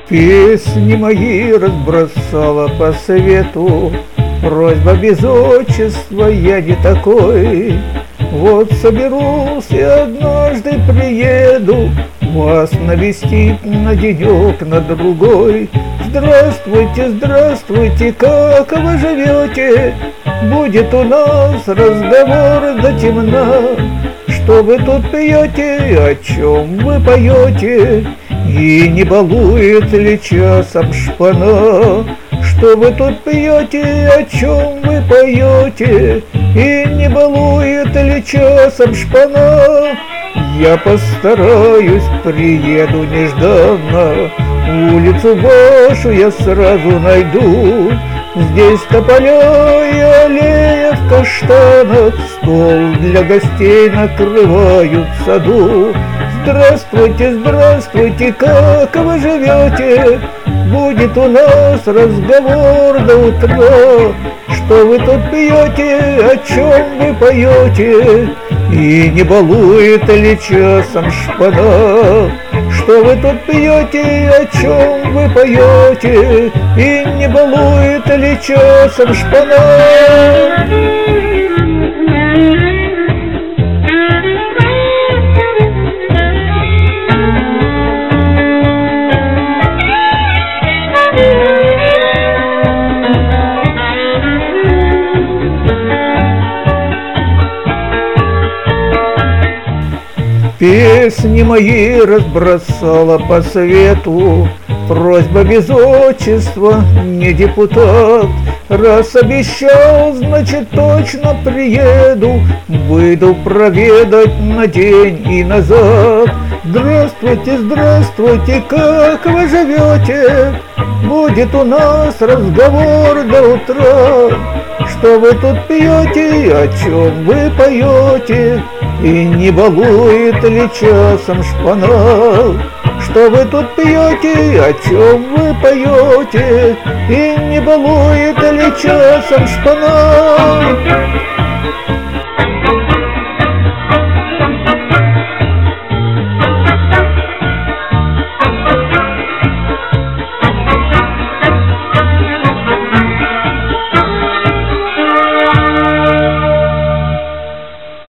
Песни мои разбросала по свету, просьба без отчества, я не такой. Вот соберусь и однажды приеду вас навестить на денек, на другой. Здравствуйте, здравствуйте, как вы живете? Будет у нас разговор до темна. Что вы тут пьете, о чем вы поете? И не балует ли часом шпана? Что вы тут пьете, о чем вы поете? И не балует ли часом шпана? Я постараюсь, приеду нежданно, улицу вашу я сразу найду. Здесь тополя и аллея в каштанах, стол для гостей накрывают в саду. Здравствуйте, здравствуйте, как вы живете? Будет у нас разговор до утра. Что вы тут пьете, о чем вы поете? И не балует ли часом шпана? Что вы тут пьете, о чем вы поете? И не балует ли часом шпана? Песни мои разбросала по свету, просьба без отчества, не депутат. Раз обещал, значит точно приеду, выйду проведать на день и назад. Здравствуйте, здравствуйте, как вы живете? Будет у нас разговор до утра. Что вы тут пьете, о чем вы поете? И не балует ли часом шпана? Что вы тут пьете, о чем вы поете? И не балует ли часом шпана?